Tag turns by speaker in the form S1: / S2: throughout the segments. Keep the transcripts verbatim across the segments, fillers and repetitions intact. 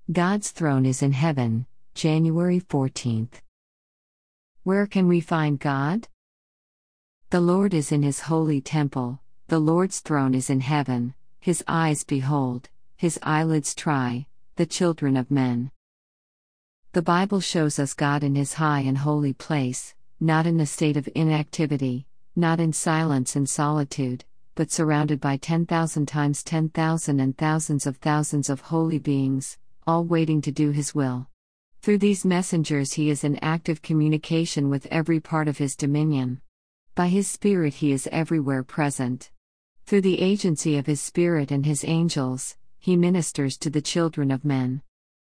S1: God's throne is in heaven, January fourteenth. Where can we find God? The Lord is in his holy temple, the Lord's throne is in heaven, his eyes behold, his eyelids try, the children of men. The Bible shows us God in his high and holy place, not in a state of inactivity, not in silence and solitude, but surrounded by ten thousand times ten thousand and thousands of thousands of holy beings, all waiting to do his will. Through these messengers he is in active communication with every part of his dominion. By his Spirit he is everywhere present. Through the agency of his Spirit and his angels, he ministers to the children of men.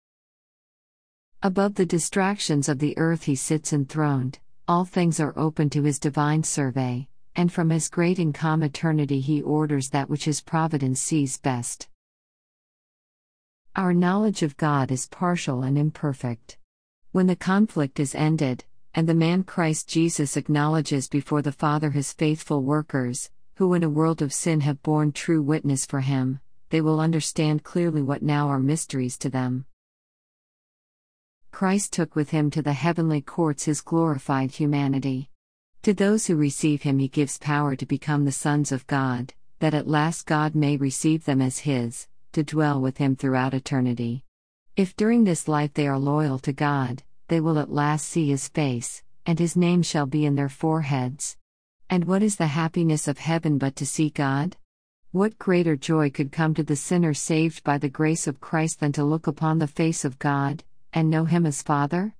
S1: Above the distractions of the earth he sits enthroned, all things are open to his divine survey, and from his great and calm eternity he orders that which his providence sees best. Our knowledge of God is partial and imperfect. When the conflict is ended, and the man Christ Jesus acknowledges before the Father his faithful workers, who in a world of sin have borne true witness for him, they will understand clearly what now are mysteries to them. Christ took with him to the heavenly courts his glorified humanity. To those who receive him he gives power to become the sons of God, that at last God may receive them as his, to dwell with him throughout eternity. If during this life they are loyal to God, they will at last see his face, and his name shall be in their foreheads. And what is the happiness of heaven but to see God? What greater joy could come to the sinner saved by the grace of Christ than to look upon the face of God, and know him as Father?